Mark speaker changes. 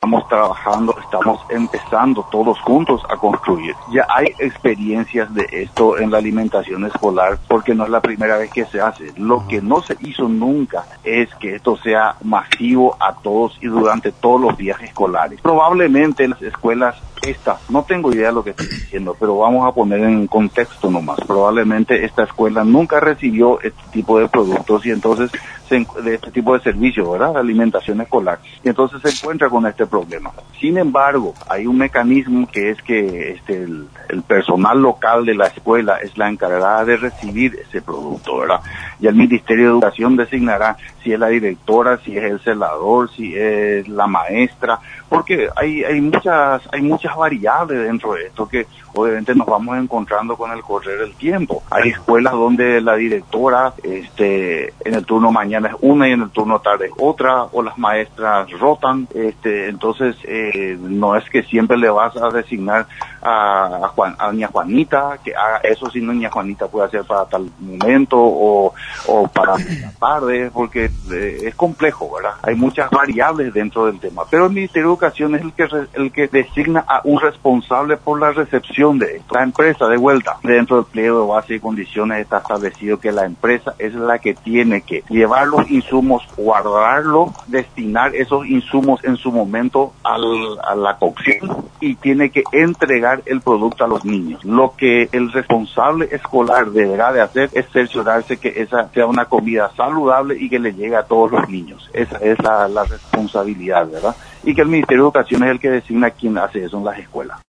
Speaker 1: estamos trabajando, estamos empezando todos juntos a construir. Ya hay experiencias de esto en la alimentación escolar porque no es la primera vez que se hace. Lo que no se hizo nunca es que esto sea masivo a todos y durante todos los días escolares. Probablemente en las escuelas no tengo idea de lo que estoy diciendo, pero vamos a poner en contexto nomás. Probablemente esta escuela nunca recibió este tipo de productos y entonces de este tipo de servicios, ¿verdad? De alimentación escolar. Y entonces se encuentra con este problema. Sin embargo, hay un mecanismo que es que el personal local de la escuela es la encargada de recibir ese producto, ¿verdad? Y el Ministerio de Educación designará si es la directora, si es el celador, si es la maestra, porque hay muchas variables dentro de esto que obviamente nos vamos encontrando con el correr del tiempo. Hay escuelas donde la directora en el turno mañana es una y en el turno tarde es otra, o las maestras rotan, entonces no es que siempre le vas a designar a doña Juanita que haga eso, si doña Juanita puede hacer para tal momento o para la tarde, porque es complejo, ¿verdad? Hay muchas variables dentro del tema, pero el Ministerio de Educación es el que designa a un responsable por la recepción de esto. La empresa, de vuelta, dentro del pliego de base y condiciones está establecido que la empresa es la que tiene que llevar los insumos, guardarlo, destinar esos insumos en su momento a la cocción y tiene que entregar el producto a los niños. Lo que el responsable escolar deberá de hacer es cerciorarse que esa sea una comida saludable y que le llegue a todos los niños. Esa es la responsabilidad, ¿verdad? Y que el Ministerio de Educación es el que designa quién hace eso en las escuelas.